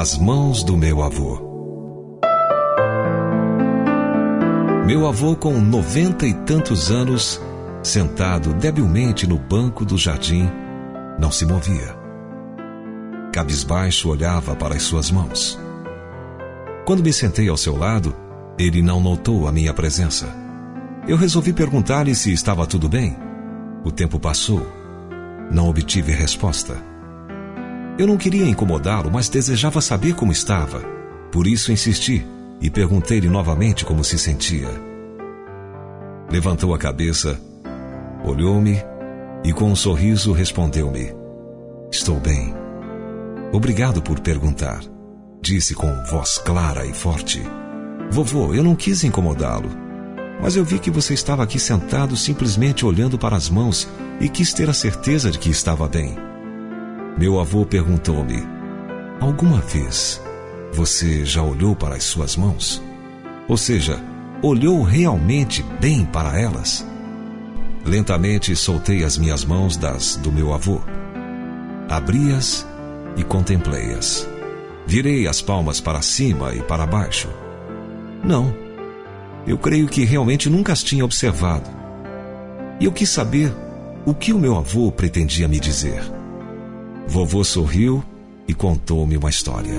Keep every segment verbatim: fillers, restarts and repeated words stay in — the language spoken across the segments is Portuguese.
Nas mãos do meu avô. Meu avô, com noventa e tantos anos, sentado debilmente no banco do jardim, não se movia. Cabisbaixo olhava para as suas mãos. Quando me sentei ao seu lado, ele não notou a minha presença. Eu resolvi perguntar-lhe se estava tudo bem. O tempo passou. Não obtive resposta. Eu não queria incomodá-lo, mas desejava saber como estava. Por isso insisti e perguntei-lhe novamente como se sentia. Levantou a cabeça, olhou-me e com um sorriso respondeu-me: "Estou bem. Obrigado por perguntar", disse com voz clara e forte. "Vovô, eu não quis incomodá-lo, mas eu vi que você estava aqui sentado simplesmente olhando para as mãos e quis ter a certeza de que estava bem." Meu avô perguntou-me: "Alguma vez você já olhou para as suas mãos? Ou seja, olhou realmente bem para elas?" Lentamente soltei as minhas mãos das do meu avô. Abri-as e contemplei-as. Virei as palmas para cima e para baixo. Não, eu creio que realmente nunca as tinha observado. E eu quis saber o que o meu avô pretendia me dizer. Vovô sorriu e contou-me uma história.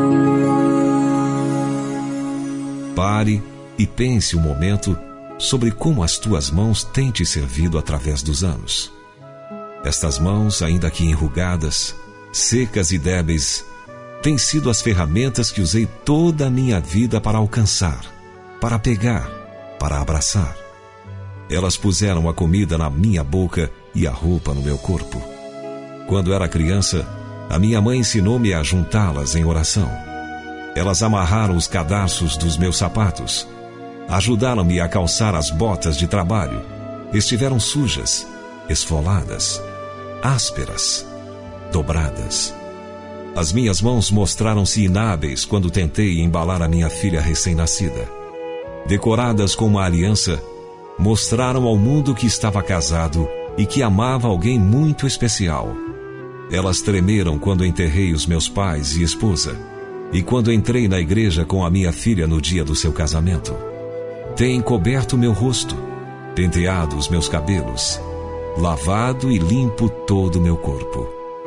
Pare e pense um momento sobre como as tuas mãos têm te servido através dos anos. Estas mãos, ainda que enrugadas, secas e débeis, têm sido as ferramentas que usei toda a minha vida para alcançar, para pegar, para abraçar. Elas puseram a comida na minha boca e a roupa no meu corpo. Quando era criança, a minha mãe ensinou-me a juntá-las em oração. Elas amarraram os cadarços dos meus sapatos, ajudaram-me a calçar as botas de trabalho. Estiveram sujas, esfoladas, ásperas, dobradas. As minhas mãos mostraram-se inábeis quando tentei embalar a minha filha recém-nascida. Decoradas com uma aliança, mostraram ao mundo que estava casado e que amava alguém muito especial. Elas tremeram quando enterrei os meus pais e esposa, e quando entrei na igreja com a minha filha no dia do seu casamento. Têm coberto meu rosto, penteado os meus cabelos, lavado e limpo todo o meu corpo.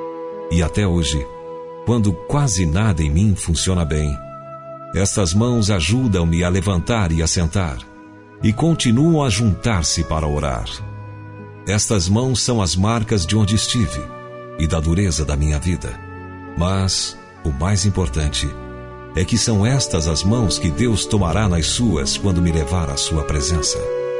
E até hoje, quando quase nada em mim funciona bem, estas mãos ajudam-me a levantar e a sentar, e continuam a juntar-se para orar. Estas mãos são as marcas de onde estive e da dureza da minha vida. Mas o mais importante é que são estas as mãos que Deus tomará nas suas quando me levar à sua presença.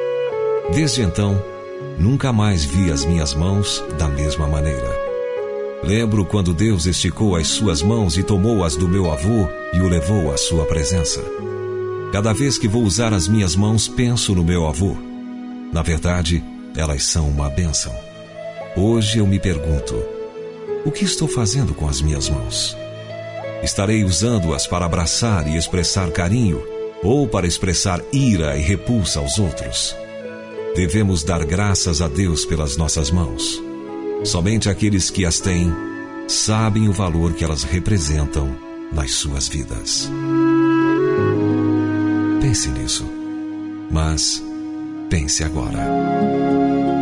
Desde então, nunca mais vi as minhas mãos da mesma maneira. Lembro quando Deus esticou as suas mãos e tomou as do meu avô e o levou à sua presença. Cada vez que vou usar as minhas mãos, penso no meu avô. Na verdade, elas são uma bênção. Hoje eu me pergunto: o que estou fazendo com as minhas mãos? Estarei usando-as para abraçar e expressar carinho, ou para expressar ira e repulsa aos outros? Devemos dar graças a Deus pelas nossas mãos. Somente aqueles que as têm sabem o valor que elas representam nas suas vidas. Pense nisso, mas pense agora.